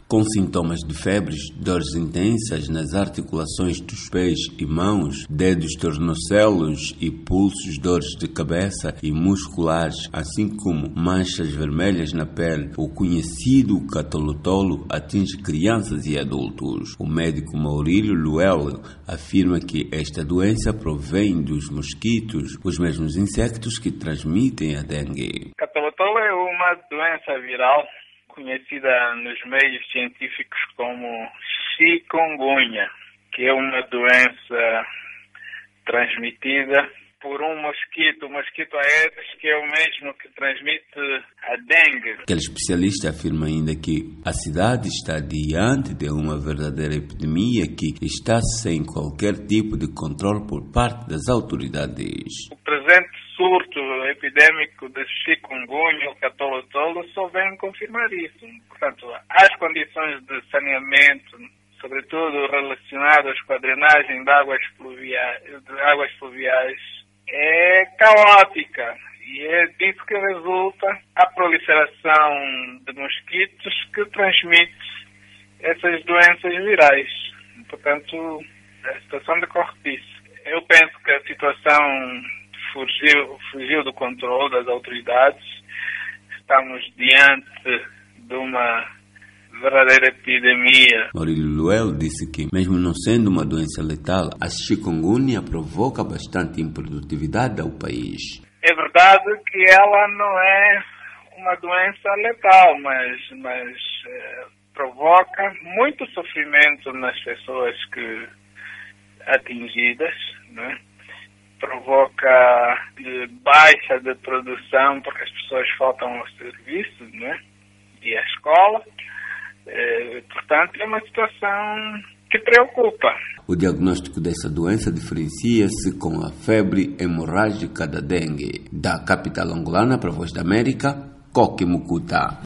com sintomas de febres, dores intensas nas articulações dos pés e mãos, dedos tornozelos e pulsos, dores de cabeça e musculares, assim como manchas vermelhas na pele. O conhecido catalotolo atinge crianças e adultos. O médico Maurílio Luel afirma que esta doença provém dos mosquitos, os mesmos insectos que transmitem a dengue. Catalotolo é uma doença viral conhecida nos meios científicos como chikungunya, que é uma doença transmitida por um mosquito, o mosquito Aedes, que é o mesmo que transmite a dengue. Aquele especialista afirma ainda que a cidade está diante de uma verdadeira epidemia que está sem qualquer tipo de controle por parte das autoridades. O presente surto epidêmico de chikungunya, o catalotolo, só vem confirmar isso. Portanto, as condições de saneamento, sobretudo relacionadas com a drenagem de águas fluviais, é caótica. E é disso que resulta a proliferação de mosquitos que transmite essas doenças virais. Portanto, a situação decorre disso. Eu penso que a situação fugiu do controle das autoridades. Estamos diante de uma verdadeira epidemia. Maurílio Luel disse que, mesmo não sendo uma doença letal, a chikungunya provoca bastante improdutividade ao país. É verdade que ela não é uma doença letal, mas provoca muito sofrimento nas pessoas atingidas, né? Provoca baixa de produção, porque as pessoas faltam ao serviço, né? E à escola. Portanto, é uma situação que preocupa. O diagnóstico dessa doença diferencia-se com a febre hemorrágica da dengue. Da capital angolana para a Voz da América, Coque Mucuta.